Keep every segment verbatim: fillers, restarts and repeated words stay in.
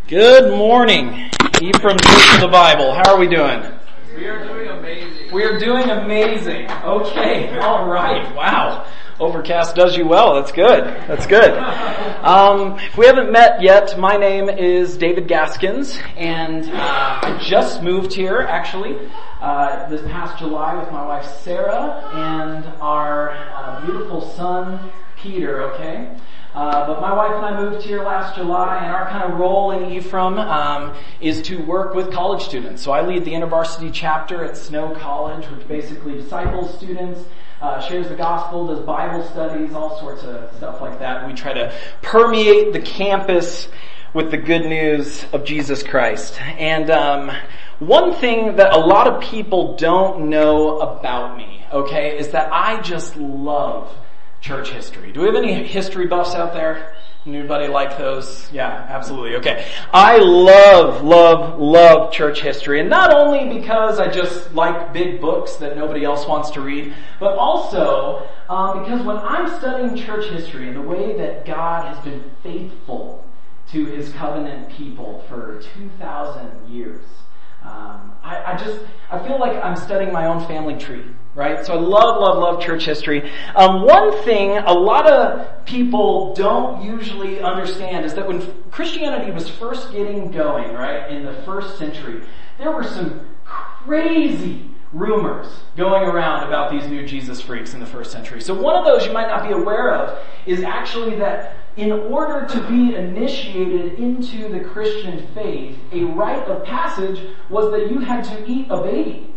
Good morning, Ephraim Church of the Bible. How are we doing? We are doing amazing. We are doing amazing. Okay, all right. Wow. Overcast does you well. That's good. That's good. Um, if we haven't met yet, my name is David Gaskins, and uh, I just moved here, actually, uh, this past July with my wife Sarah and our uh, beautiful son Peter. Okay. Uh, but my wife and I moved here last July, and our kind of role in Ephraim um, is to work with college students. So I lead the InterVarsity chapter at Snow College, which basically disciples students, uh, shares the gospel, does Bible studies, all sorts of stuff like that. We try to permeate the campus with the good news of Jesus Christ. And um, one thing that a lot of people don't know about me, okay, is that I just love church history. Do we have any history buffs out there? Anybody like those? Yeah, absolutely. Okay. I love, love, love church history. And not only because I just like big books that nobody else wants to read, but also um, because when I'm studying church history and the way that God has been faithful to His covenant people for two thousand years, um, I, I just, I feel like I'm studying my own family tree. Right? So I love, love, love church history. Um, one thing a lot of people don't usually understand is that when Christianity was first getting going, right, in the first century, there were some crazy rumors going around about these new Jesus freaks in the first century. So one of those you might not be aware of is actually that in order to be initiated into the Christian faith, a rite of passage was that you had to eat a baby.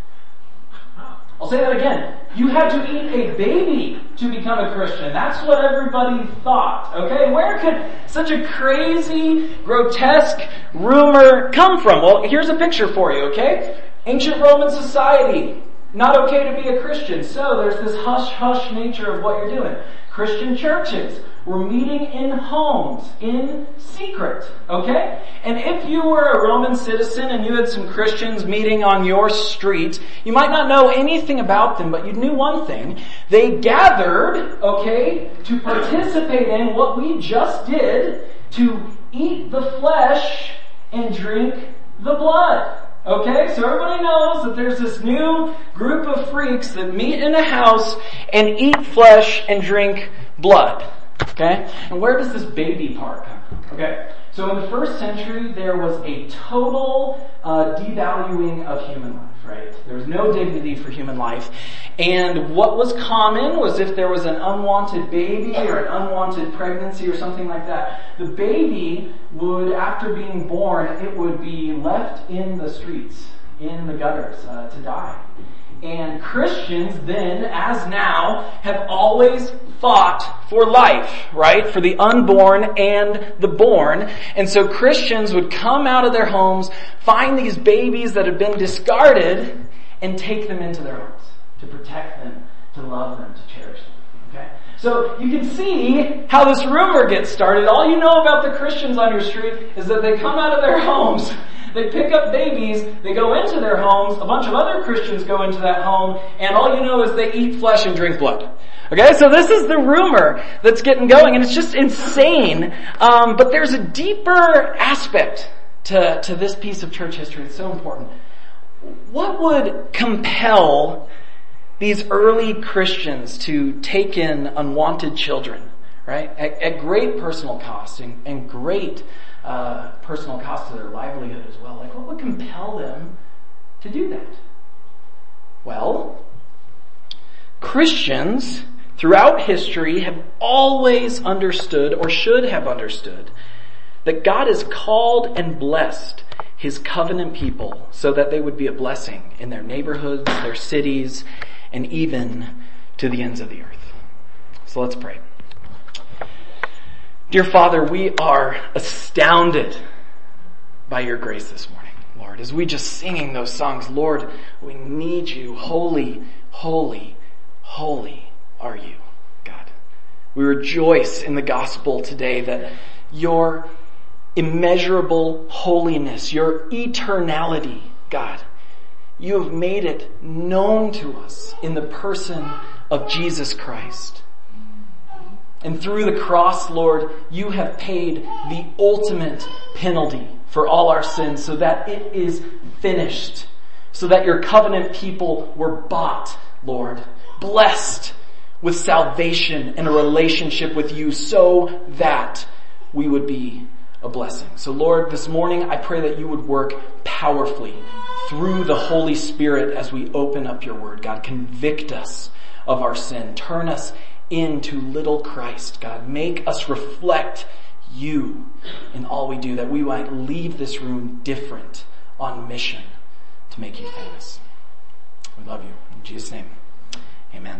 I'll say that again. You had to eat a baby to become a Christian. That's what everybody thought. Okay? Where could such a crazy, grotesque rumor come from? Well, here's a picture for you, okay? Ancient Roman society. Not okay to be a Christian. So there's this hush-hush nature of what you're doing. Christian churches were meeting in homes, in secret, okay? And if you were a Roman citizen and you had some Christians meeting on your street, you might not know anything about them, but you knew one thing. They gathered, okay, to participate in what we just did, to eat the flesh and drink the blood. Okay, so everybody knows that there's this new group of freaks that meet in a house and eat flesh and drink blood. Okay? And where does this baby part come from? Okay, so in the first century there was a total uh, devaluing of human life, right? There was no dignity for human life. And what was common was if there was an unwanted baby or an unwanted pregnancy or something like that, the baby would, after being born, it would be left in the streets, in the gutters, uh, to die. And Christians then, as now, have always fought for life, right? For the unborn and the born. And so Christians would come out of their homes, find these babies that had been discarded, and take them into their homes to protect them, to love them, to cherish them. Okay? So you can see how this rumor gets started. All you know about the Christians on your street is that they come out of their homes, they pick up babies, they go into their homes, a bunch of other Christians go into that home, and all you know is they eat flesh and drink blood. Okay, so this is the rumor that's getting going, and it's just insane. Um, but there's a deeper aspect to, to this piece of church history. It's so important. What would compel these early Christians to take in unwanted children, right? At, at great personal cost and, and great uh, personal cost to their livelihood as well. Like, what would compel them to do that? Well, Christians throughout history have always understood, or should have understood, that God has called and blessed His covenant people so that they would be a blessing in their neighborhoods, their cities, and even to the ends of the earth. So let's pray. Dear Father, we are astounded by your grace this morning, Lord. As we just singing those songs, Lord, we need you. Holy, holy, holy are you, God. We rejoice in the gospel today that your immeasurable holiness, your eternality, God, you have made it known to us in the person of Jesus Christ. And through the cross, Lord, you have paid the ultimate penalty for all our sins so that it is finished. So that your covenant people were bought, Lord, blessed with salvation and a relationship with you so that we would be a blessing. So Lord, this morning I pray that you would work powerfully through the Holy Spirit as we open up your word. God, convict us of our sin. Turn us into little Christ. God, make us reflect you in all we do, that we might leave this room different, on mission to make you famous. We love you. In Jesus' name, amen.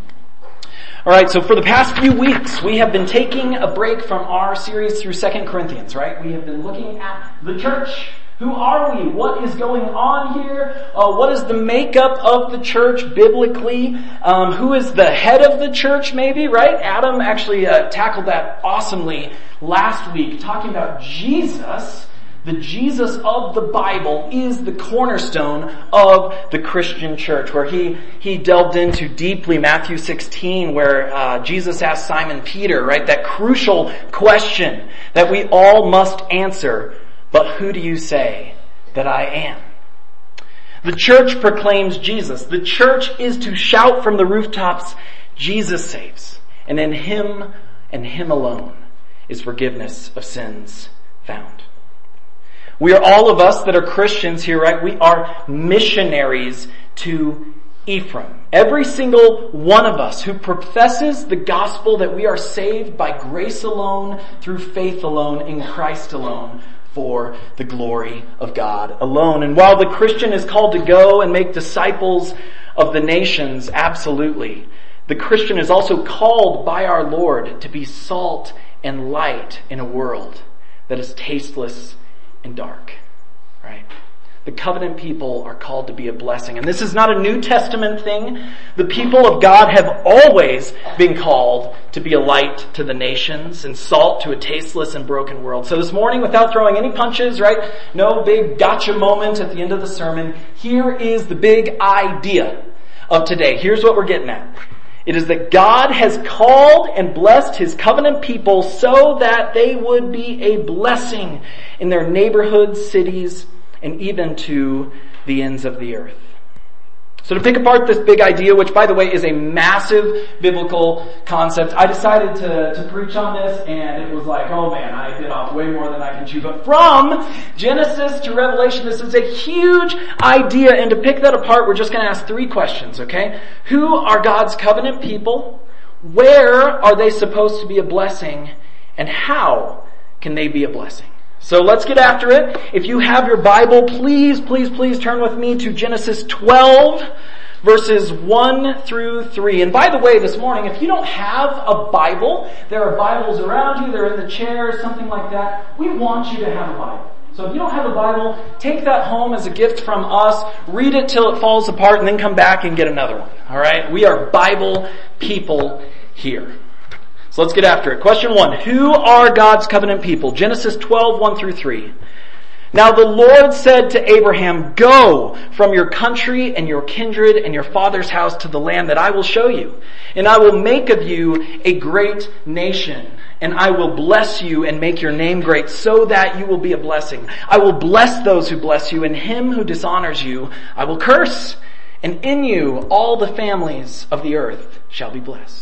Alright, so for the past few weeks, we have been taking a break from our series through Second Corinthians, right? We have been looking at the church. Who are we? What is going on here? Uh, what is the makeup of the church biblically? Um, who is the head of the church maybe, right? Adam actually uh, tackled that awesomely last week, talking about Jesus. The Jesus of the Bible is the cornerstone of the Christian church, where he, he delved into deeply Matthew sixteen, where uh, Jesus asked Simon Peter, right, that crucial question that we all must answer. But who do you say that I am? The church proclaims Jesus. The church is to shout from the rooftops, Jesus saves. And in him and him alone is forgiveness of sins found. We are all of us that are Christians here, right? We are missionaries to Ephraim. Every single one of us who professes the gospel that we are saved by grace alone, through faith alone, in Christ alone, for the glory of God alone. And while the Christian is called to go and make disciples of the nations, absolutely, the Christian is also called by our Lord to be salt and light in a world that is tasteless and dark, right? The covenant people are called to be a blessing. And this is not a New Testament thing. The people of God have always been called to be a light to the nations and salt to a tasteless and broken world. So this morning, without throwing any punches, right? No big gotcha moment at the end of the sermon. Here is the big idea of today. Here's what we're getting at. It is that God has called and blessed his covenant people so that they would be a blessing in their neighborhoods, cities, and even to the ends of the earth. So to pick apart this big idea, which by the way is a massive biblical concept, I decided to, to preach on this, and it was like, oh man, I bit off way more than I can chew. But from Genesis to Revelation, this is a huge idea, and to pick that apart, we're just going to ask three questions, okay? Who are God's covenant people? Where are they supposed to be a blessing? And how can they be a blessing? So let's get after it. If you have your Bible, please, please, please turn with me to Genesis twelve, verses one through three. And by the way, this morning, if you don't have a Bible, there are Bibles around you, they're in the chairs, something like that. We want you to have a Bible. So if you don't have a Bible, take that home as a gift from us, read it till it falls apart, and then come back and get another one. Alright? We are Bible people here. So let's get after it. Question one. Who are God's covenant people? Genesis twelve, one through three. Now the Lord said to Abraham, go from your country and your kindred and your father's house to the land that I will show you. And I will make of you a great nation. And I will bless you and make your name great so that you will be a blessing. I will bless those who bless you, and him who dishonors you I will curse. And in you all the families of the earth shall be blessed.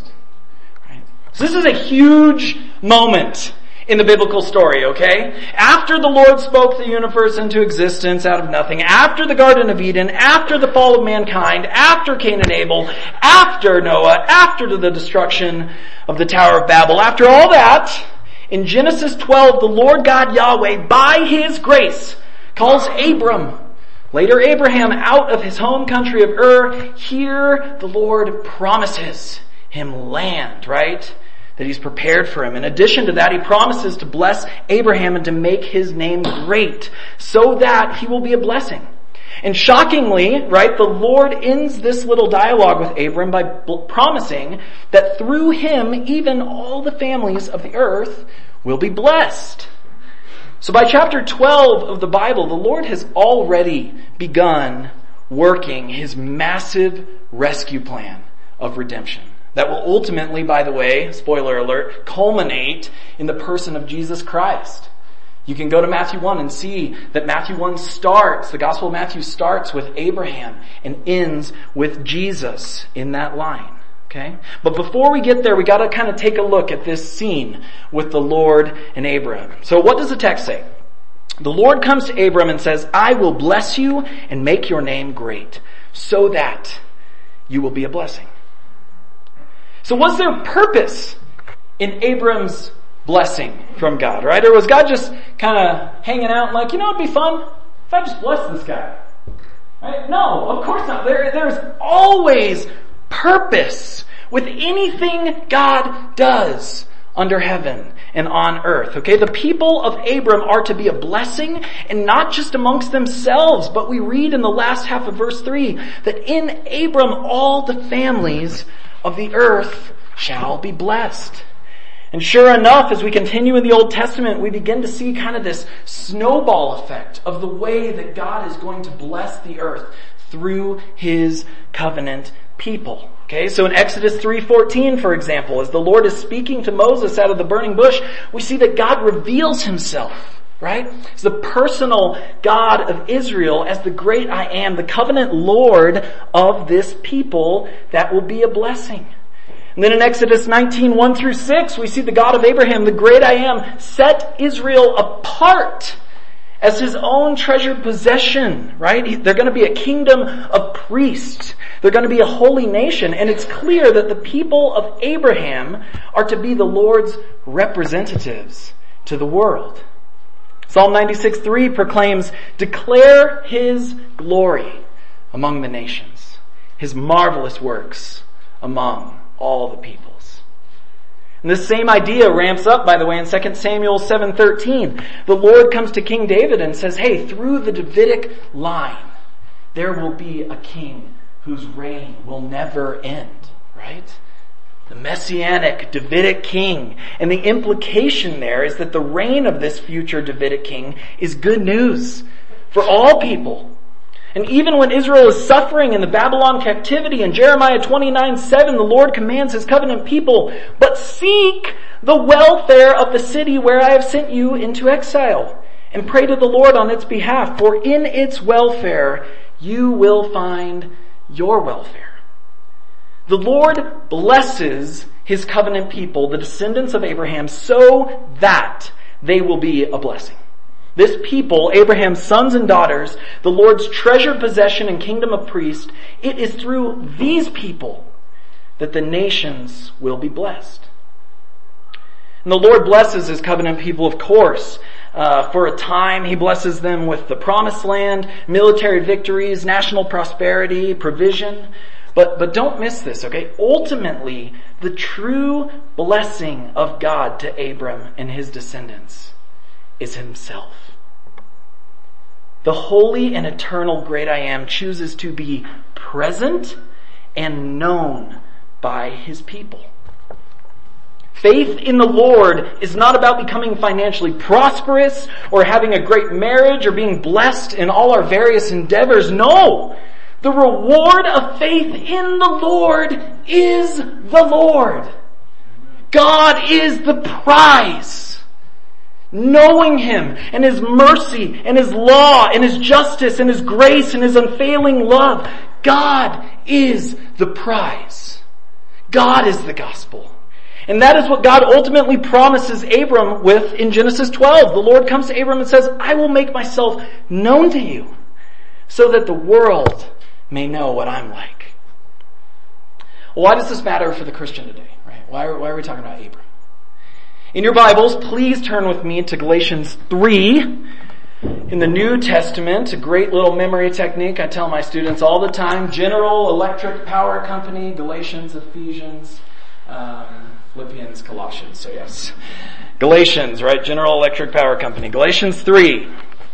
So this is a huge moment in the biblical story, okay? After the Lord spoke the universe into existence out of nothing, after the Garden of Eden, after the fall of mankind, after Cain and Abel, after Noah, after the destruction of the Tower of Babel, after all that, in Genesis twelve, the Lord God Yahweh, by his grace, calls Abram, later Abraham, out of his home country of Ur. Here the Lord promises him land, right? That he's prepared for him. In addition to that, he promises to bless Abraham and to make his name great so that he will be a blessing. And shockingly, right, the Lord ends this little dialogue with Abram by b- promising that through him, even all the families of the earth will be blessed. So by chapter twelve of the Bible, the Lord has already begun working his massive rescue plan of redemption. that will ultimately, by the way, spoiler alert, culminate in the person of Jesus Christ. You can go to Matthew one and see that Matthew one starts, the Gospel of Matthew starts with Abraham and ends with Jesus in that line. Okay? But before we get there, we gotta kind of take a look at this scene with the Lord and Abraham. So what does the text say? The Lord comes to Abram and says, I will bless you and make your name great, so that you will be a blessing. So was there purpose in Abram's blessing from God, right? Or was God just kind of hanging out like, you know, it'd be fun if I just bless this guy? Right? No, of course not. There, there's always purpose with anything God does under heaven and on earth. Okay, the people of Abram are to be a blessing, and not just amongst themselves, but we read in the last half of verse three that in Abram all the families of the earth shall be blessed. And sure enough, as we continue in the Old Testament, we begin to see kind of this snowball effect of the way that God is going to bless the earth through His covenant people. Okay, so in Exodus three fourteen, for example, as the Lord is speaking to Moses out of the burning bush, we see that God reveals Himself, right? As the personal God of Israel, as the great I am, the covenant Lord of this people that will be a blessing. And then in Exodus nineteen, one through six, we see the God of Abraham, the great I am, set Israel apart as His own treasured possession, right? They're going to be a kingdom of priests. They're going to be a holy nation. And it's clear that the people of Abraham are to be the Lord's representatives to the world. Psalm ninety-six three proclaims, declare His glory among the nations, His marvelous works among all the peoples. And this same idea ramps up, by the way, in Second Samuel seven thirteen. The Lord comes to King David and says, hey, through the Davidic line, there will be a king whose reign will never end, right? The Messianic Davidic king. And the implication there is that the reign of this future Davidic king is good news for all people. And even when Israel is suffering in the Babylon captivity, in Jeremiah twenty-nine seven, the Lord commands His covenant people, but seek the welfare of the city where I have sent you into exile, and pray to the Lord on its behalf, for in its welfare you will find your welfare. The Lord blesses His covenant people, the descendants of Abraham, so that they will be a blessing. This people, Abraham's sons and daughters, the Lord's treasured possession and kingdom of priests, it is through these people that the nations will be blessed. And the Lord blesses His covenant people, of course. Uh, for a time, He blesses them with the promised land, military victories, national prosperity, provision. But, but don't miss this, okay? Ultimately, the true blessing of God to Abram and his descendants is Himself. The holy and eternal great I am chooses to be present and known by His people. Faith in the Lord is not about becoming financially prosperous or having a great marriage or being blessed in all our various endeavors. No! The reward of faith in the Lord is the Lord. God is the prize. Knowing Him and His mercy and His law and His justice and His grace and His unfailing love. God is the prize. God is the gospel. And that is what God ultimately promises Abram with in Genesis twelve. The Lord comes to Abram and says, I will make myself known to you so that the world may know what I'm like. Well, why does this matter for the Christian today? Right? Why are, why are we talking about Abram? In your Bibles, please turn with me to Galatians three in the New Testament. A great little memory technique I tell my students all the time. General Electric Power Company, Galatians, Ephesians, um, Philippians, Colossians. So yes, Galatians, right? General Electric Power Company. Galatians three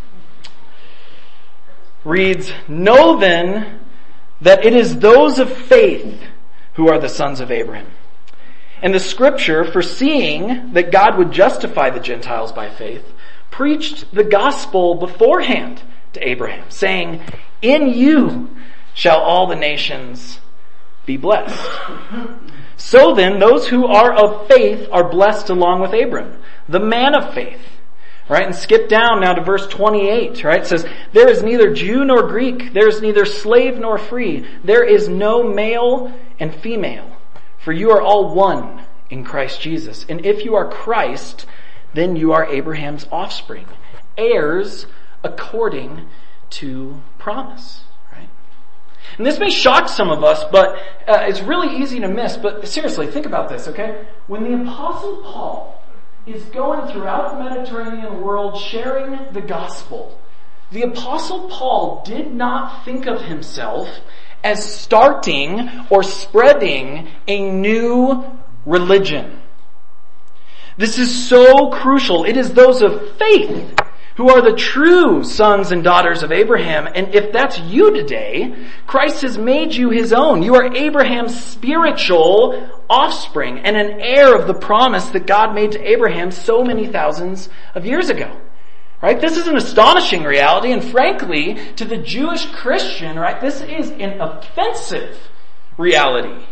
reads, know then that it is those of faith who are the sons of Abraham. And the scripture, foreseeing that God would justify the Gentiles by faith, preached the gospel beforehand to Abraham, saying, in you shall all the nations be blessed. So then, those who are of faith are blessed along with Abram, the man of faith. Right, and skip down now to verse twenty-eight, right? It says, there is neither Jew nor Greek, there is neither slave nor free, there is no male and female, for you are all one in Christ Jesus. And if you are Christ, then you are Abraham's offspring, heirs according to promise, right? And this may shock some of us, but uh, it's really easy to miss. But seriously, think about this, okay? When the Apostle Paul is going throughout the Mediterranean world sharing the gospel, the Apostle Paul did not think of himself as starting or spreading a new religion. This is so crucial. It is those of faith who are the true sons and daughters of Abraham. And if that's you today, Christ has made you his own. You are Abraham's spiritual offspring and an heir of the promise that God made to Abraham so many thousands of years ago. Right? This is an astonishing reality, and frankly, to the Jewish Christian, right, this is an offensive reality.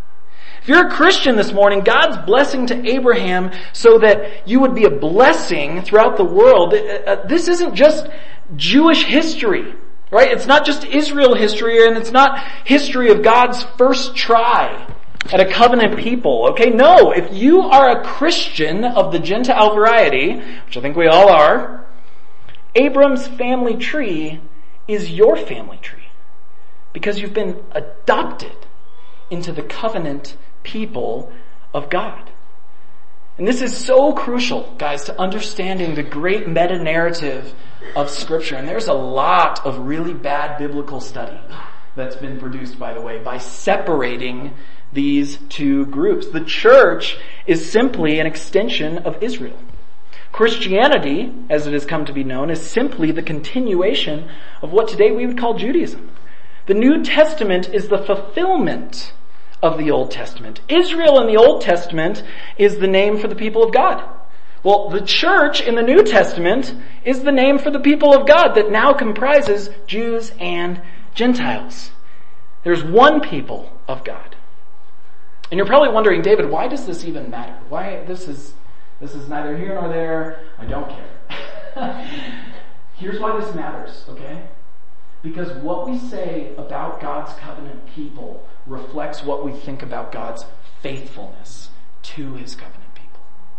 If you're a Christian this morning, God's blessing to Abraham so that you would be a blessing throughout the world. This isn't just Jewish history, right? It's not just Israel history, and it's not history of God's first try at a covenant people, okay? No, if you are a Christian of the Gentile variety, which I think we all are, Abram's family tree is your family tree because you've been adopted into the covenant people of God. And this is so crucial, guys, to understanding the great meta-narrative of Scripture. And there's a lot of really bad biblical study that's been produced, by the way, by separating these two groups. The church is simply an extension of Israel. Christianity, as it has come to be known, is simply the continuation of what today we would call Judaism. The New Testament is the fulfillment of the Old Testament. Israel in the Old Testament is the name for the people of God. Well, the church in the New Testament is the name for the people of God that now comprises Jews and Gentiles. There's one people of God. And you're probably wondering, David, why does this even matter? Why this is this is neither here nor there. I don't care. Here's why this matters, okay? Because what we say about God's covenant people reflects what we think about God's faithfulness to his covenant people.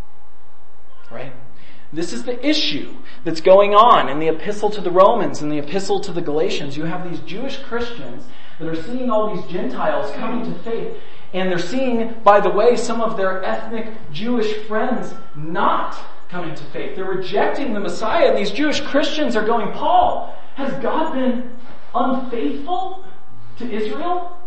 Right? This is the issue that's going on in the epistle to the Romans and the epistle to the Galatians. You have these Jewish Christians that are seeing all these Gentiles coming to faith, and they're seeing, by the way, some of their ethnic Jewish friends not coming to faith. They're rejecting the Messiah, and these Jewish Christians are going, Paul, has God been unfaithful to Israel?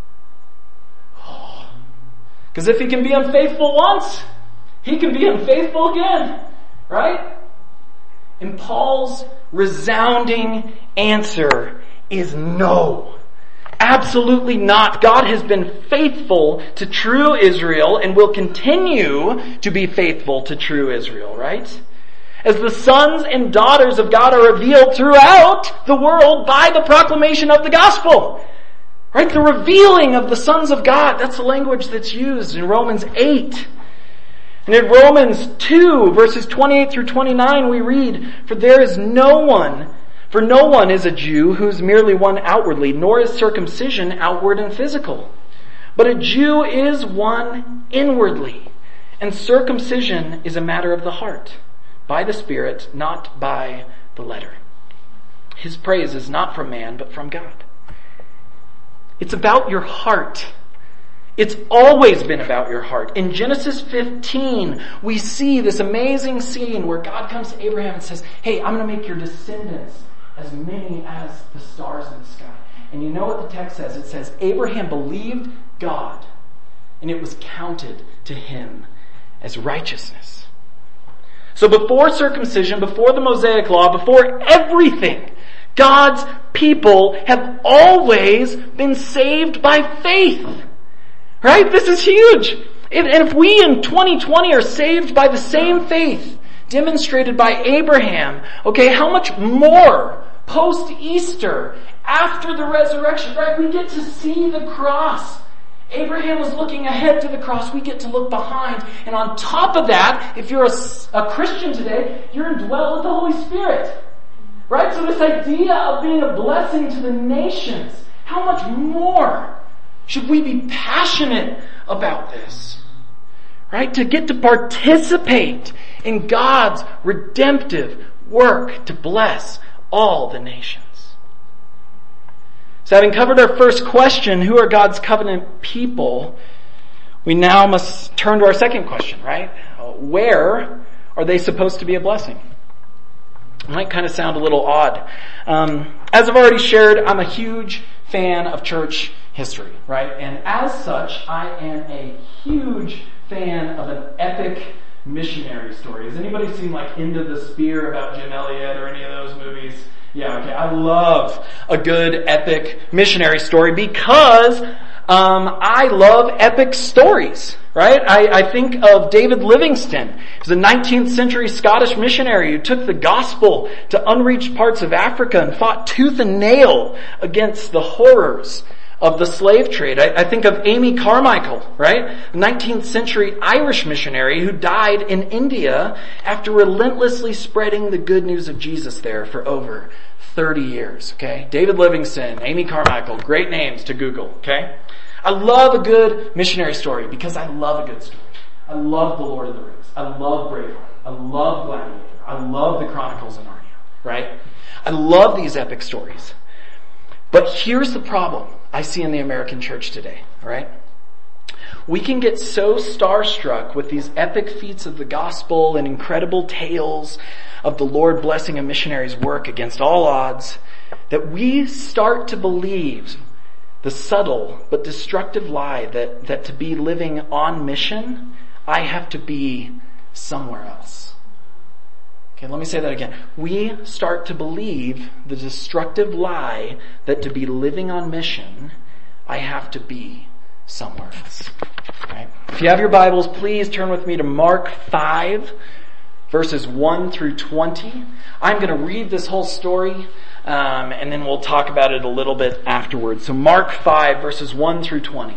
Because if he can be unfaithful once, he can be unfaithful again, right? And Paul's resounding answer is no. Absolutely not. God has been faithful to true Israel and will continue to be faithful to true Israel, right? As the sons and daughters of God are revealed throughout the world by the proclamation of the gospel. Right? The revealing of the sons of God. That's the language that's used in Romans eight. And in Romans two, verses twenty-eight through twenty-nine, we read, For there is no one, for no one is a Jew who is merely one outwardly, nor is circumcision outward and physical. But a Jew is one inwardly, and circumcision is a matter of the heart, by the Spirit, not by the letter. His praise is not from man, but from God. It's about your heart. It's always been about your heart. In Genesis fifteen, we see this amazing scene where God comes to Abraham and says, hey, I'm going to make your descendants as many as the stars in the sky. And you know what the text says? It says, Abraham believed God, and it was counted to him as righteousness. So before circumcision, before the Mosaic Law, before everything, God's people have always been saved by faith. Right? This is huge. And if we in twenty twenty are saved by the same faith demonstrated by Abraham, okay, how much more post-Easter, after the resurrection, right? We get to see the cross Abraham was looking ahead to the cross. We get to look behind. And on top of that, if you're a, a Christian today, you're indwelt with the Holy Spirit. Right? So this idea of being a blessing to the nations, how much more should we be passionate about this? Right? To get to participate in God's redemptive work to bless all the nations. So having covered our first question, who are God's covenant people, we now must turn to our second question, right? Where are they supposed to be a blessing? It might kind of sound a little odd. Um, as I've already shared, I'm a huge fan of church history, right? And as such, I am a huge fan of an epic missionary story. Has anybody seen like Into the Spear about Jim Elliot or any of those movies? Yeah, okay. I love a good epic missionary story because um, I love epic stories, right? I, I think of David Livingstone. He was a nineteenth century Scottish missionary who took the gospel to unreached parts of Africa and fought tooth and nail against the horrors of the slave trade. I, I think of Amy Carmichael, right? nineteenth century Irish missionary who died in India after relentlessly spreading the good news of Jesus there for over thirty years, okay? David Livingstone, Amy Carmichael, great names to Google, okay? I love a good missionary story because I love a good story. I love The Lord of the Rings. I love Braveheart. I love Gladiator. I love the Chronicles of Narnia, right? I love these epic stories. But here's the problem I see in the American church today, right? We can get so starstruck with these epic feats of the gospel and incredible tales of the Lord blessing a missionary's work against all odds that we start to believe the subtle but destructive lie that, that to be living on mission, I have to be somewhere else. Okay, let me say that again. We start to believe the destructive lie that to be living on mission, I have to be somewhere else. Right? If you have your Bibles, please turn with me to Mark five, verses one through twenty. I'm going to read this whole story, um, and then we'll talk about it a little bit afterwards. So Mark five, verses one through twenty.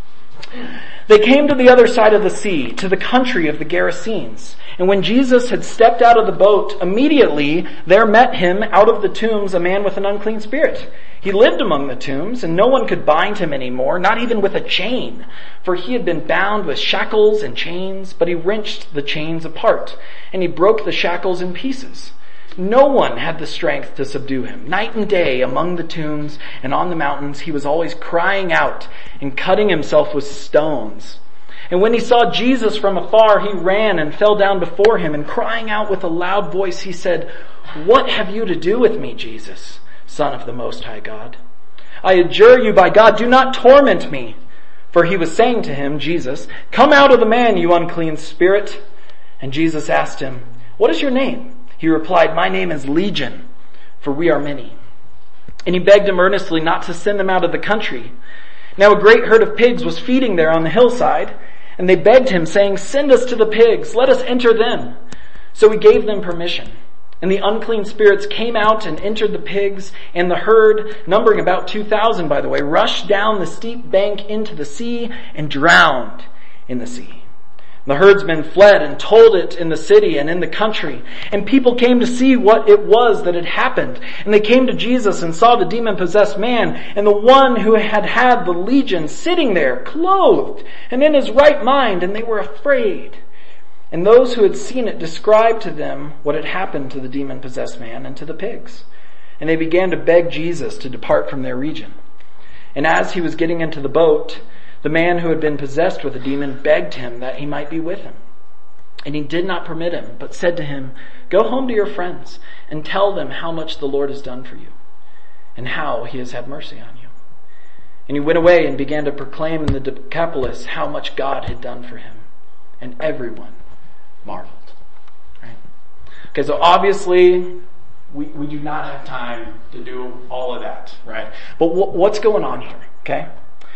They came to the other side of the sea, to the country of the Gerasenes. And when Jesus had stepped out of the boat, immediately there met him out of the tombs a man with an unclean spirit. He lived among the tombs, and no one could bind him anymore, not even with a chain, for he had been bound with shackles and chains, but he wrenched the chains apart, and he broke the shackles in pieces. No one had the strength to subdue him. Night and day among the tombs and on the mountains, he was always crying out and cutting himself with stones. And when he saw Jesus from afar, he ran and fell down before him, and crying out with a loud voice, he said, "What have you to do with me, Jesus, Son of the Most High God? I adjure you by God, do not torment me." For he was saying to him, Jesus, "Come out of the man, you unclean spirit." And Jesus asked him, "What is your name?" He replied, "My name is Legion, for we are many." And he begged him earnestly not to send them out of the country. Now a great herd of pigs was feeding there on the hillside, and they begged him, saying, "Send us to the pigs, let us enter them." So he gave them permission. And the unclean spirits came out and entered the pigs, and the herd, numbering about two thousand by the way, rushed down the steep bank into the sea and drowned in the sea. The herdsmen fled and told it in the city and in the country, and people came to see what it was that had happened. And they came to Jesus and saw the demon-possessed man and the one who had had the legion sitting there, clothed and in his right mind, and they were afraid. And those who had seen it described to them what had happened to the demon-possessed man and to the pigs. And they began to beg Jesus to depart from their region. And as he was getting into the boat, the man who had been possessed with a demon begged him that he might be with him. And he did not permit him, but said to him, "Go home to your friends and tell them how much the Lord has done for you and how he has had mercy on you." And he went away and began to proclaim in the Decapolis how much God had done for him. And everyone marveled. Right? Okay, so obviously we, we do not have time to do all of that, right? But w- what's going on here, okay?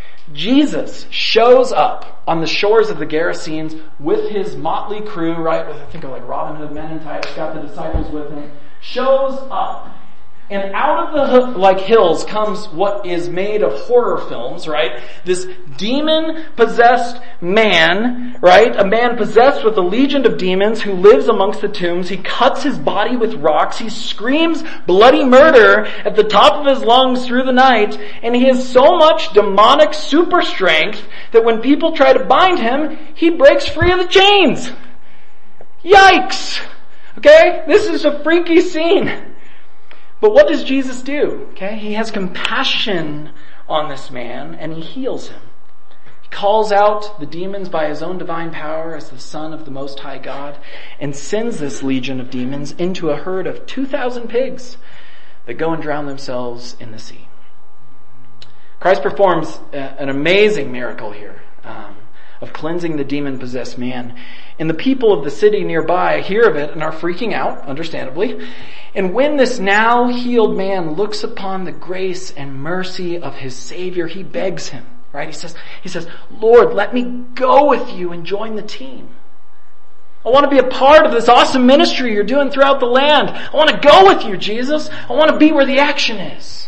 Jesus shows up on the shores of the Gerasenes with his motley crew, right? With, I think of like Robin Hood Men in Tights, got the disciples with him. Shows up And out of the like hills comes what is made of horror films, right? This demon-possessed man, right? A man possessed with a legion of demons who lives amongst the tombs. He cuts his body with rocks. He screams bloody murder at the top of his lungs through the night. And he has so much demonic super strength that when people try to bind him, he breaks free of the chains. Yikes! Okay? This is a freaky scene. But what does Jesus do? Okay, he has compassion on this man and he heals him. He calls out the demons by his own divine power as the Son of the Most High God and sends this legion of demons into a herd of two thousand pigs that go and drown themselves in the sea. Christ performs an amazing miracle here um, of cleansing the demon-possessed man. And the people of the city nearby hear of it and are freaking out, understandably. And when this now healed man looks upon the grace and mercy of his Savior, he begs him, right? He says, he says, Lord, let me go with you and join the team. I want to be a part of this awesome ministry you're doing throughout the land. I want to go with you, Jesus. I want to be where the action is.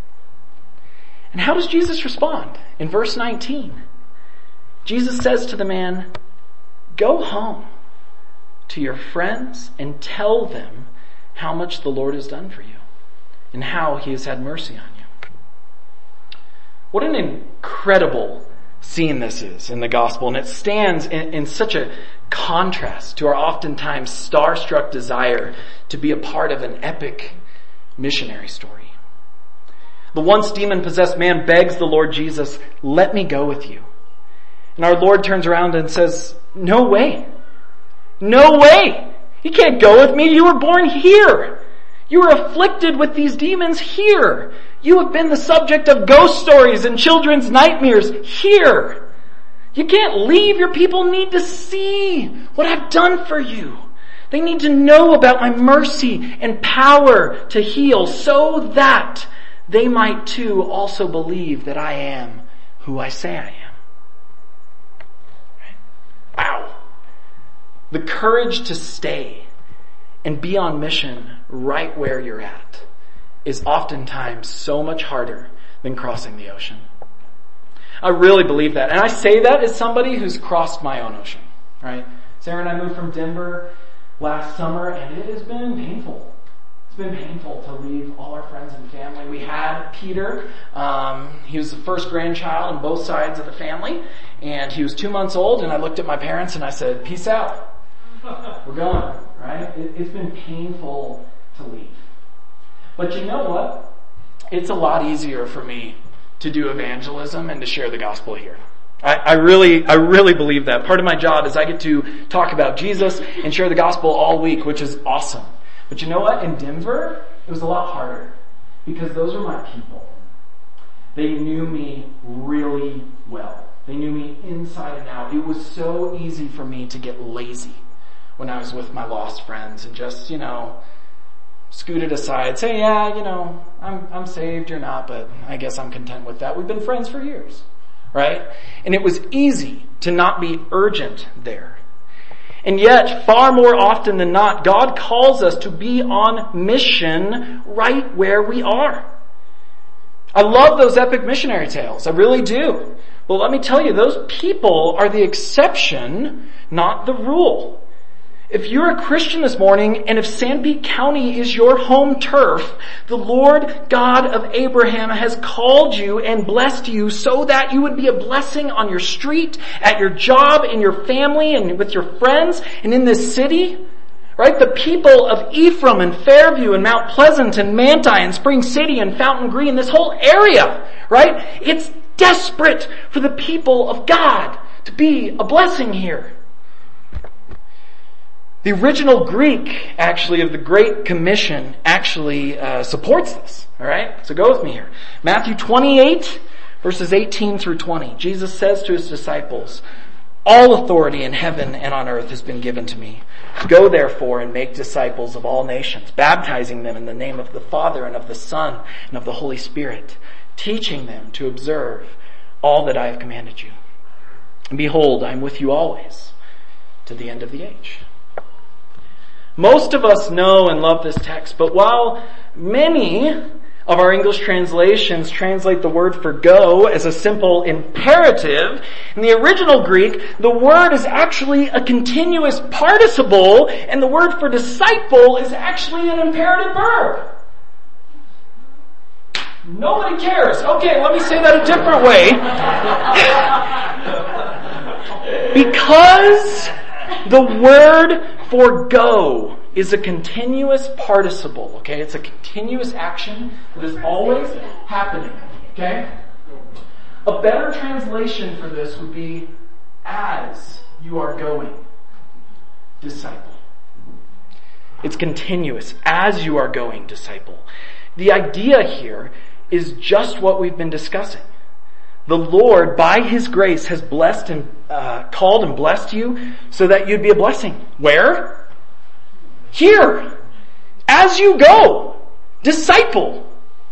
And how does Jesus respond? In verse nineteen, Jesus says to the man, go home to your friends and tell them how much the Lord has done for you and how he has had mercy on you. What an incredible scene this is in the gospel, and it stands in, in such a contrast to our oftentimes starstruck desire to be a part of an epic missionary story. The once demon-possessed man begs the Lord Jesus, let me go with you. And our Lord turns around and says, no way. No way. You can't go with me. You were born here. You were afflicted with these demons here. You have been the subject of ghost stories and children's nightmares here. You can't leave. Your people need to see what I've done for you. They need to know about my mercy and power to heal so that they might too also believe that I am who I say I am. Wow. The courage to stay and be on mission right where you're at is oftentimes so much harder than crossing the ocean. I really believe that. And I say that as somebody who's crossed my own ocean, right? Sarah and I moved from Denver last summer and it has been painful. It's been painful to leave all our friends and family. We had Peter. Um, he was the first grandchild on both sides of the family. And he was two months old. And I looked at my parents and I said, peace out. We're going, right? It, it's been painful to leave. But you know what? It's a lot easier for me to do evangelism and to share the gospel here. I, I really, I really believe that. Part of my job is I get to talk about Jesus and share the gospel all week, which is awesome. But you know what? In Denver, it was a lot harder because those are my people. They knew me really well. They knew me inside and out. It was so easy for me to get lazy when I was with my lost friends and just, you know, scoot it aside, say, yeah, you know, I'm, I'm saved, you're not, but I guess I'm content with that. We've been friends for years, right? And it was easy to not be urgent there. And yet, far more often than not, God calls us to be on mission right where we are. I love those epic missionary tales. I really do. But let me tell you, those people are the exception, not the rule. If you're a Christian this morning, and if Sanpete County is your home turf, the Lord God of Abraham has called you and blessed you so that you would be a blessing on your street, at your job, in your family, and with your friends, and in this city. Right? The people of Ephraim and Fairview and Mount Pleasant and Manti and Spring City and Fountain Green, this whole area, right? It's desperate for the people of God to be a blessing here. The original Greek, actually, of the Great Commission actually uh, supports this. All right? So go with me here. Matthew twenty-eight, verses eighteen through twenty. Jesus says to his disciples, all authority in heaven and on earth has been given to me. Go therefore and make disciples of all nations, baptizing them in the name of the Father and of the Son and of the Holy Spirit, teaching them to observe all that I have commanded you. And behold, I am with you always to the end of the age. Most of us know and love this text, but while Many of our English translations translate the word for go as a simple imperative. In the original Greek, the word is actually a continuous participle, and the word for disciple is actually an imperative verb. Nobody cares. Okay, let me say that a different way. Because the word for go is a continuous participle, okay? It's a continuous action that is always happening, okay? A better translation for this would be, as you are going, disciple. It's continuous, as you are going, disciple. The idea here is just what we've been discussing. The Lord, by His grace, has blessed and uh, called and blessed you so that you'd be a blessing. Where? Here. As you go. Disciple.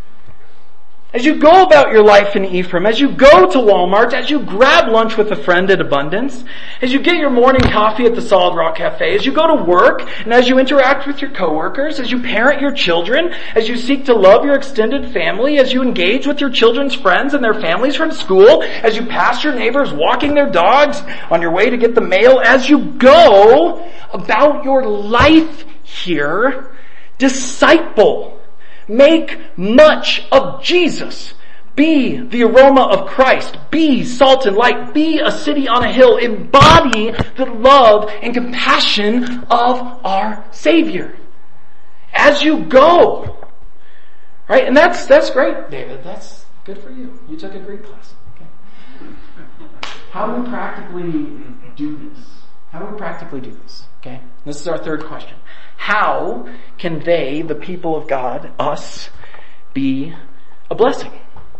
As you go about your life in Ephraim, as you go to Walmart, as you grab lunch with a friend at Abundance, as you get your morning coffee at the Solid Rock Cafe, as you go to work, and as you interact with your coworkers, as you parent your children, as you seek to love your extended family, as you engage with your children's friends and their families from school, as you pass your neighbors walking their dogs on your way to get the mail, as you go about your life here, disciple. Make much of Jesus. Be the aroma of Christ. Be salt and light. Be a city on a hill. Embody the love and compassion of our Savior. As you go. Right? And that's, that's great, David. That's good for you. You took a Greek class. Okay. How do we practically do this? How do we practically do this? Okay. This is our third question. How can they, the people of God, us, be a blessing?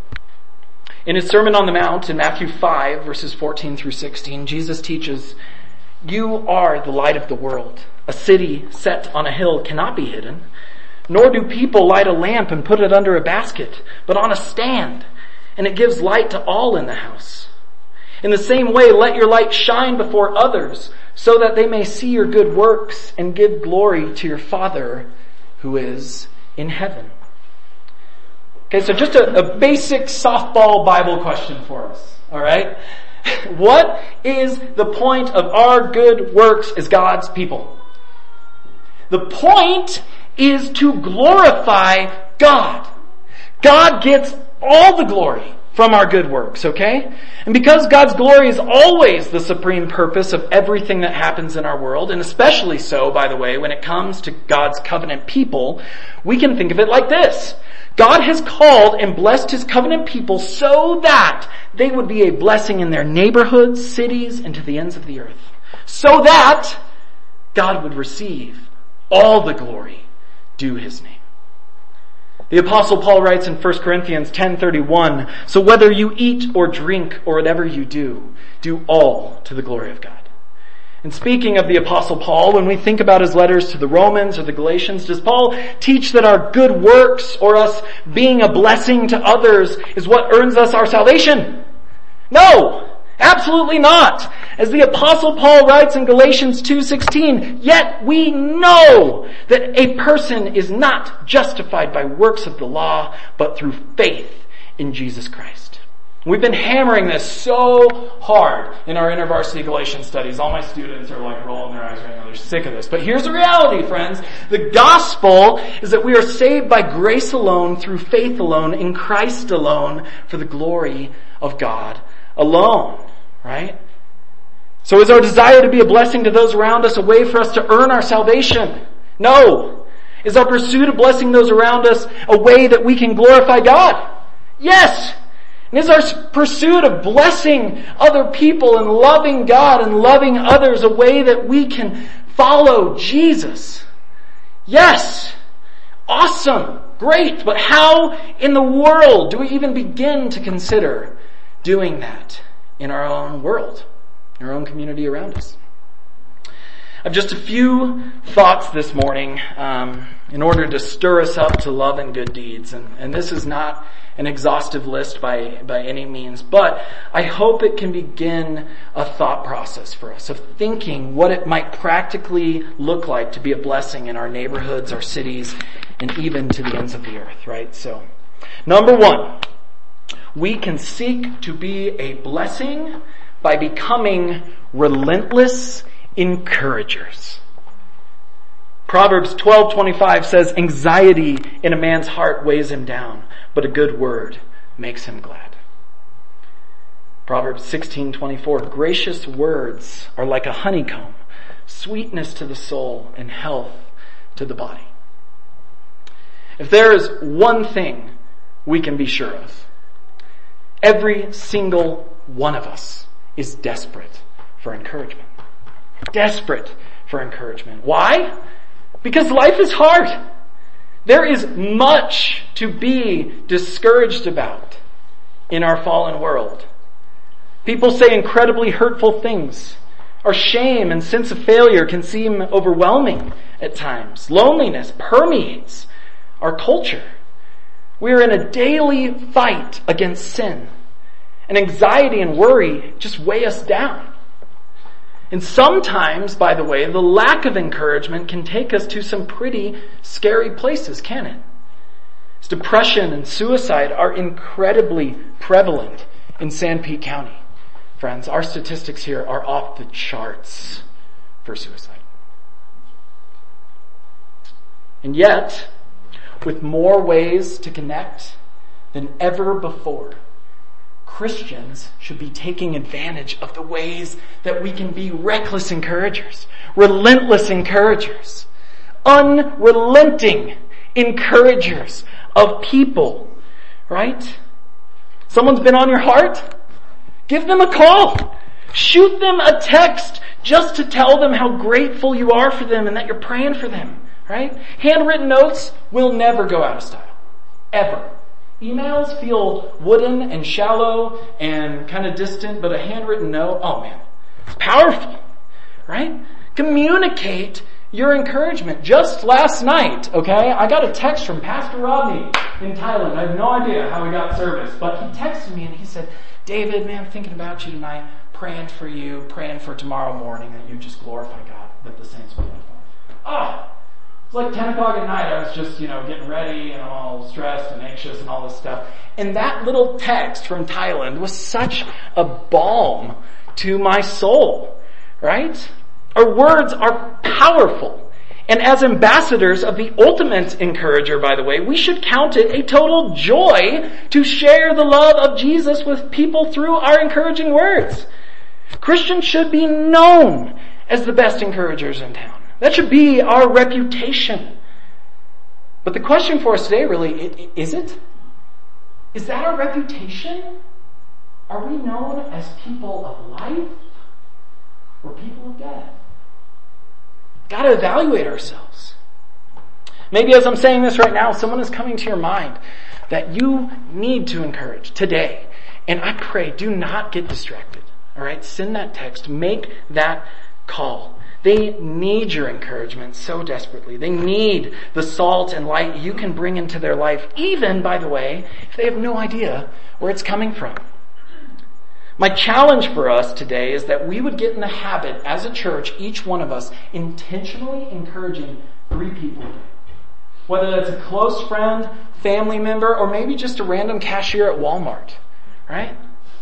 In his Sermon on the Mount in Matthew five, verses fourteen through sixteen, Jesus teaches, "You are the light of the world. A city set on a hill cannot be hidden, nor do people light a lamp and put it under a basket, but on a stand, and it gives light to all in the house. In the same way, let your light shine before others, so that they may see your good works and give glory to your Father who is in heaven." Okay, so just a, a basic softball Bible question for us, alright? What is the point of our good works as God's people? The point is to glorify God. God gets all the glory from our good works, okay? And because God's glory is always the supreme purpose of everything that happens in our world, and especially so, by the way, when it comes to God's covenant people, we can think of it like this. God has called and blessed His covenant people so that they would be a blessing in their neighborhoods, cities, and to the ends of the earth. So that God would receive all the glory due His name. The Apostle Paul writes in First Corinthians ten thirty-one, "So whether you eat or drink or whatever you do, do all to the glory of God." And speaking of the Apostle Paul, when we think about his letters to the Romans or the Galatians, does Paul teach that our good works or us being a blessing to others is what earns us our salvation? No! Absolutely not. As the Apostle Paul writes in Galatians two sixteen, "Yet we know that a person is not justified by works of the law, but through faith in Jesus Christ." We've been hammering this so hard in our InterVarsity Galatians studies. All my students are like rolling their eyes right now. They're sick of this. But here's the reality, friends. The gospel is that we are saved by grace alone, through faith alone, in Christ alone, for the glory of God alone. Right? So is our desire to be a blessing to those around us a way for us to earn our salvation? No. Is our pursuit of blessing those around us a way that we can glorify God? Yes. And is our pursuit of blessing other people and loving God and loving others a way that we can follow Jesus? Yes. Awesome. Great. But how in the world do we even begin to consider doing that in our own world, in our own community around us? I have just a few thoughts this morning um, in order to stir us up to love and good deeds. And, and this is not an exhaustive list by, by any means, but I hope it can begin a thought process for us of thinking what it might practically look like to be a blessing in our neighborhoods, our cities, and even to the ends of the earth, right? So, number one, we can seek to be a blessing by becoming relentless encouragers. Proverbs twelve twenty-five says, anxiety in a man's heart weighs him down, but a good word makes him glad. Proverbs sixteen twenty-four, gracious words are like a honeycomb, sweetness to the soul and health to the body. If there is one thing we can be sure of, every single one of us is desperate for encouragement. Desperate for encouragement. Why? Because life is hard. There is much to be discouraged about in our fallen world. People say incredibly hurtful things. Our shame and sense of failure can seem overwhelming at times. Loneliness permeates our culture. We are in a daily fight against sin. And anxiety and worry just weigh us down. And sometimes, by the way, the lack of encouragement can take us to some pretty scary places, can it? As depression and suicide are incredibly prevalent in Sanpete County. Friends, our statistics here are off the charts for suicide. And yet, with more ways to connect than ever before, Christians should be taking advantage of the ways that we can be reckless encouragers, relentless encouragers, unrelenting encouragers of people, right? Someone's been on your heart? Give them a call. Shoot them a text just to tell them how grateful you are for them and that you're praying for them, right? Handwritten notes will never go out of style. Ever. Emails feel wooden and shallow and kind of distant, but a handwritten note, oh man, it's powerful, right? Communicate your encouragement. Just last night, okay, I got a text from Pastor Rodney in Thailand. I have no idea how he got service, but he texted me and he said, David, man, I'm thinking about you tonight, praying for you, praying for tomorrow morning that you just glorify God, that the saints will glorify. Ah! It's like ten o'clock at night. I was just, you know, getting ready and I'm all stressed and anxious and all this stuff. And that little text from Thailand was such a balm to my soul, right? Our words are powerful. And as ambassadors of the ultimate encourager, by the way, we should count it a total joy to share the love of Jesus with people through our encouraging words. Christians should be known as the best encouragers in town. That should be our reputation. But the question for us today really, is it? Is that our reputation? Are we known as people of life or people of death? Got to evaluate ourselves. Maybe as I'm saying this right now, someone is coming to your mind that you need to encourage today. And I pray, do not get distracted. All right? Send that text. Make that call. They need your encouragement so desperately. They need the salt and light you can bring into their life, even, by the way, if they have no idea where it's coming from. My challenge for us today is that we would get in the habit, as a church, each one of us, intentionally encouraging three people. Whether that's a close friend, family member, or maybe just a random cashier at Walmart. Right?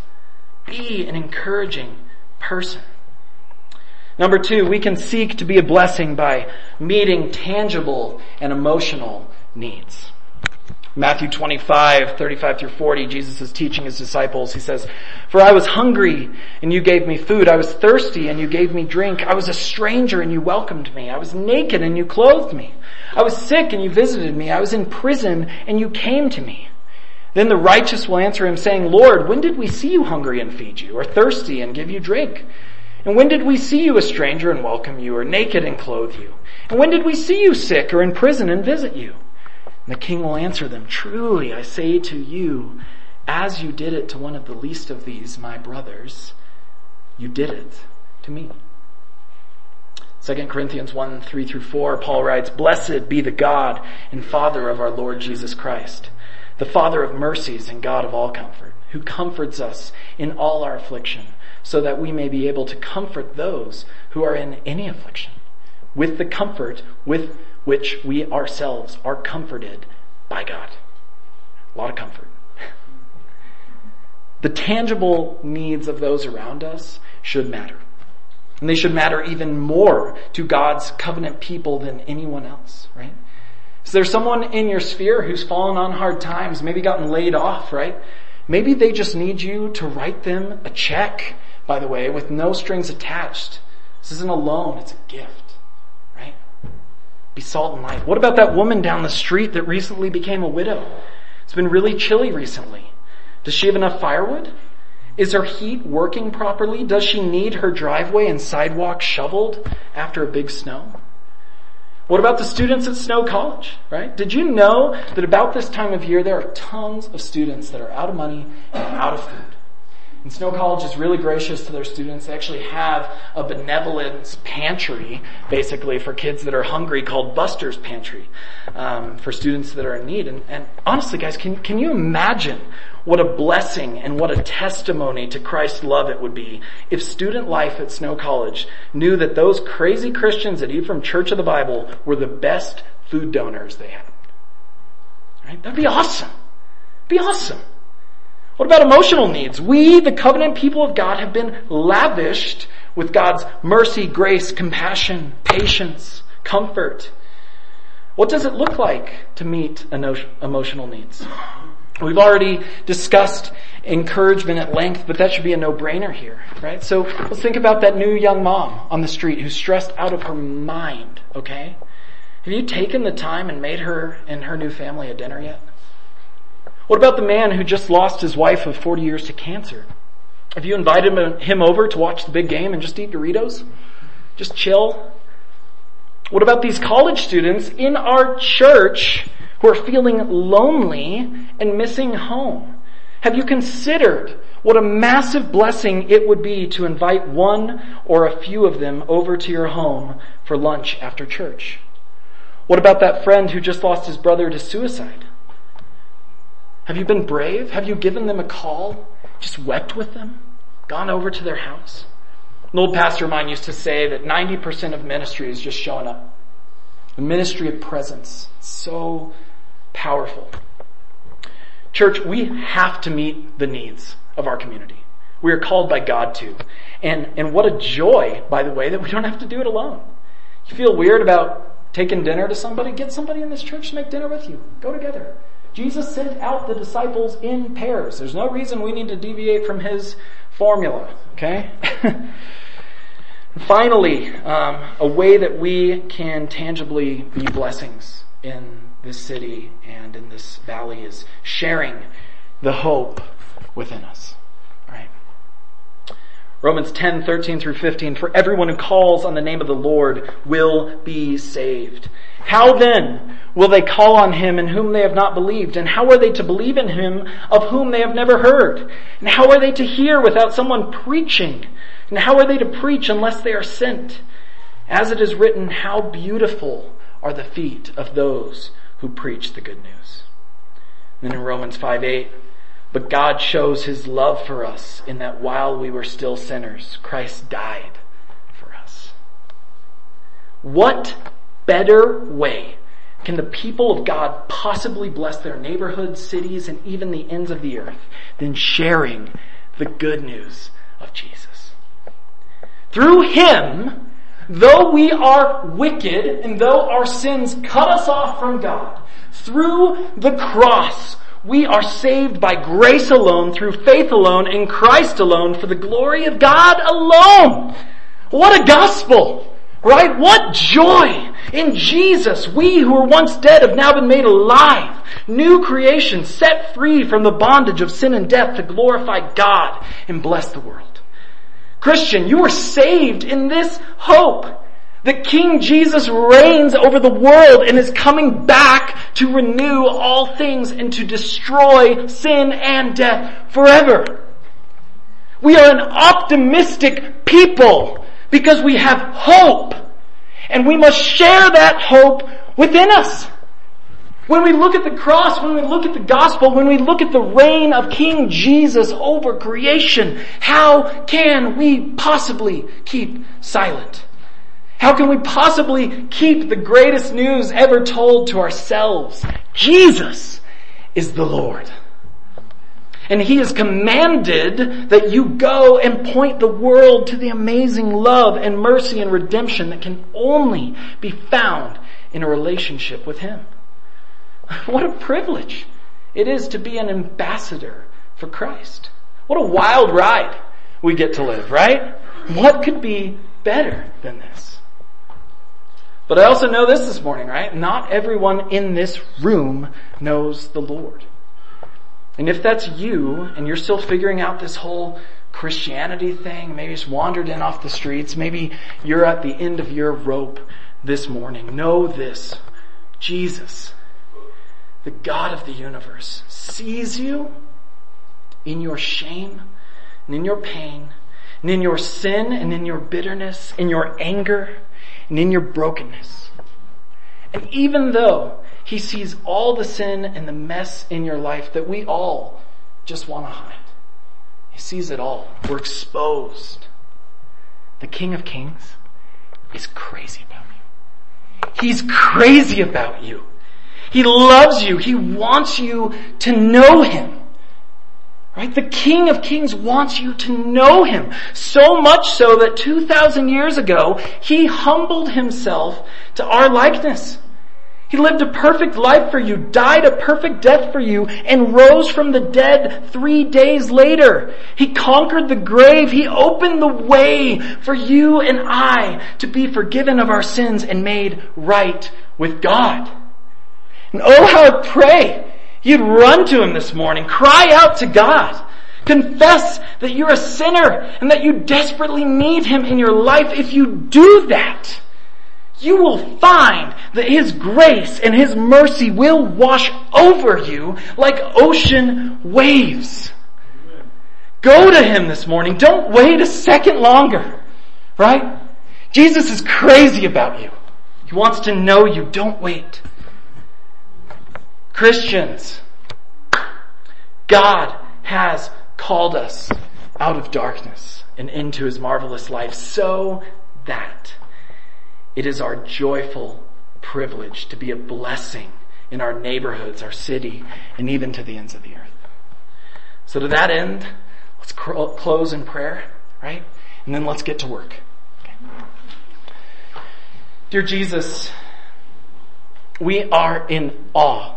Be an encouraging person. Number two, we can seek to be a blessing by meeting tangible and emotional needs. Matthew twenty-five, thirty-five through forty, Jesus is teaching his disciples. He says, "For I was hungry and you gave me food. I was thirsty and you gave me drink. I was a stranger and you welcomed me. I was naked and you clothed me. I was sick and you visited me. I was in prison and you came to me." Then the righteous will answer him saying, "Lord, when did we see you hungry and feed you, or thirsty and give you drink? And when did we see you a stranger and welcome you, or naked and clothe you? And when did we see you sick or in prison and visit you?" And the king will answer them, "Truly I say to you, as you did it to one of the least of these, my brothers, you did it to me." Second Corinthians one, three through four, Paul writes, "Blessed be the God and Father of our Lord Jesus Christ, the Father of mercies and God of all comfort, who comforts us in all our affliction, so that we may be able to comfort those who are in any affliction, with the comfort with which we ourselves are comforted by God." A lot of comfort. The tangible needs of those around us should matter. And they should matter even more to God's covenant people than anyone else, right? Is there someone in your sphere who's fallen on hard times, maybe gotten laid off, right? Maybe they just need you to write them a check, by the way, with no strings attached. This isn't a loan, it's a gift, right? Be salt and light. What about that woman down the street that recently became a widow? It's been really chilly recently. Does she have enough firewood? Is her heat working properly? Does she need her driveway and sidewalk shoveled after a big snow? What about the students at Snow College, right? Did you know that about this time of year there are tons of students that are out of money and out of food? And Snow College is really gracious to their students. They actually have a benevolence pantry, basically, for kids that are hungry called Buster's Pantry, um, for students that are in need. And, and honestly, guys, can, can you imagine what a blessing and what a testimony to Christ's love it would be if student life at Snow College knew that those crazy Christians at Ephraim Church of the Bible were the best food donors they had. Right? That'd be awesome. Be awesome. What about emotional needs? We, the covenant people of God, have been lavished with God's mercy, grace, compassion, patience, comfort. What does it look like to meet emotional needs? We've already discussed encouragement at length, but that should be a no-brainer here, right? So let's think about that new young mom on the street who's stressed out of her mind, okay? Have you taken the time and made her and her new family a dinner yet? What about the man who just lost his wife of forty years to cancer? Have you invited him over to watch the big game and just eat Doritos? Just chill? What about these college students in our church who are feeling lonely and missing home? Have you considered what a massive blessing it would be to invite one or a few of them over to your home for lunch after church? What about that friend who just lost his brother to suicide? Have you been brave? Have you given them a call? Just wept with them? Gone over to their house? An old pastor of mine used to say that ninety percent of ministry is just showing up. The ministry of presence. So powerful. Church, we have to meet the needs of our community. We are called by God to. And, and what a joy, by the way, that we don't have to do it alone. You feel weird about taking dinner to somebody? Get somebody in this church to make dinner with you. Go together. Jesus sent out the disciples in pairs. There's no reason we need to deviate from his formula, okay? Finally, um, a way that we can tangibly be blessings in this city and in this valley is sharing the hope within us, right? Romans ten, thirteen through fifteen, "For everyone who calls on the name of the Lord will be saved. How then will they call on him in whom they have not believed? And how are they to believe in him of whom they have never heard? And how are they to hear without someone preaching? And how are they to preach unless they are sent? As it is written, how beautiful are the feet of those who preach the good news." And then in Romans five eight, "But God shows his love for us in that while we were still sinners, Christ died for us." What better way can the people of God possibly bless their neighborhoods, cities, and even the ends of the earth than sharing the good news of Jesus? Through him, though we are wicked and though our sins cut us off from God, through the cross, we are saved by grace alone, through faith alone, in Christ alone, for the glory of God alone. What a gospel! Right? What joy in Jesus. We who were once dead have now been made alive. New creation set free from the bondage of sin and death to glorify God and bless the world. Christian, you are saved in this hope that King Jesus reigns over the world and is coming back to renew all things and to destroy sin and death forever. We are an optimistic people because we have hope. And we must share that hope within us. When we look at the cross, when we look at the gospel, when we look at the reign of King Jesus over creation, how can we possibly keep silent? How can we possibly keep the greatest news ever told to ourselves? Jesus is the Lord. And He has commanded that you go and point the world to the amazing love and mercy and redemption that can only be found in a relationship with Him. What a privilege it is to be an ambassador for Christ. What a wild ride we get to live, right? What could be better than this? But I also know this this morning, right? Not everyone in this room knows the Lord. And if that's you, and you're still figuring out this whole Christianity thing, maybe just wandered in off the streets, maybe you're at the end of your rope this morning, know this: Jesus, the God of the universe, sees you in your shame and in your pain and in your sin and in your bitterness, in your anger and in your brokenness. And even though He sees all the sin and the mess in your life that we all just want to hide, He sees it all. We're exposed. The King of Kings is crazy about you. He's crazy about you. He loves you. He wants you to know Him. Right? The King of Kings wants you to know Him. So much so that two thousand years ago, He humbled Himself to our likeness. He lived a perfect life for you, died a perfect death for you, and rose from the dead three days later. He conquered the grave. He opened the way for you and I to be forgiven of our sins and made right with God. And oh, how I pray you'd run to Him this morning. Cry out to God. Confess that you're a sinner and that you desperately need Him in your life. If you do that, you will find that His grace and His mercy will wash over you like ocean waves. Amen. Go to Him this morning. Don't wait a second longer. Right? Jesus is crazy about you. He wants to know you. Don't wait. Christians, God has called us out of darkness and into His marvelous life so that it is our joyful privilege to be a blessing in our neighborhoods, our city, and even to the ends of the earth. So to that end, let's cr- close in prayer, right? And then let's get to work. Okay. Dear Jesus, we are in awe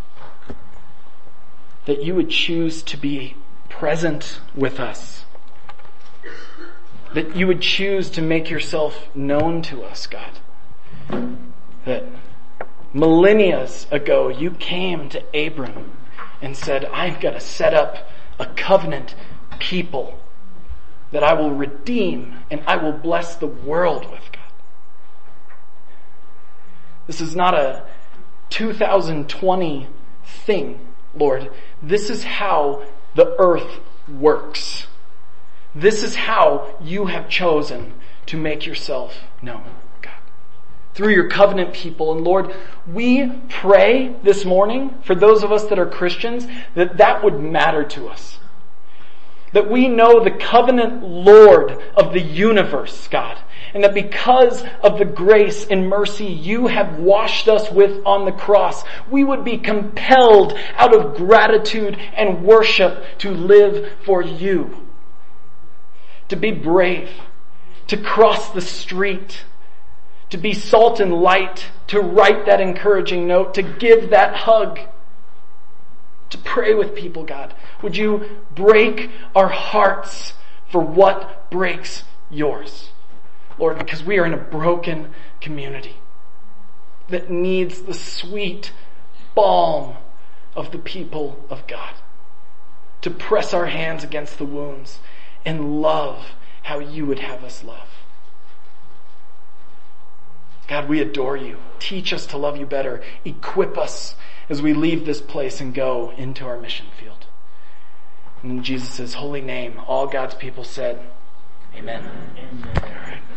that you would choose to be present with us. That you would choose to make yourself known to us, God. That millennia ago you came to Abram and said, I've got to set up a covenant people that I will redeem and I will bless the world with, God. This is not a two thousand twenty thing, Lord. This is how the earth works. This is how you have chosen to make yourself known, God. Through your covenant people. And Lord, we pray this morning for those of us that are Christians that that would matter to us. That we know the covenant Lord of the universe, God. And that because of the grace and mercy you have washed us with on the cross, we would be compelled out of gratitude and worship to live for you. To be brave, to cross the street, to be salt and light, to write that encouraging note, to give that hug, to pray with people, God. Would you break our hearts for what breaks yours? Lord, because we are in a broken community that needs the sweet balm of the people of God. To press our hands against the wounds and love how you would have us love. God, we adore you. Teach us to love you better. Equip us as we leave this place and go into our mission field. And in Jesus' holy name, all God's people said, Amen. Amen. All right.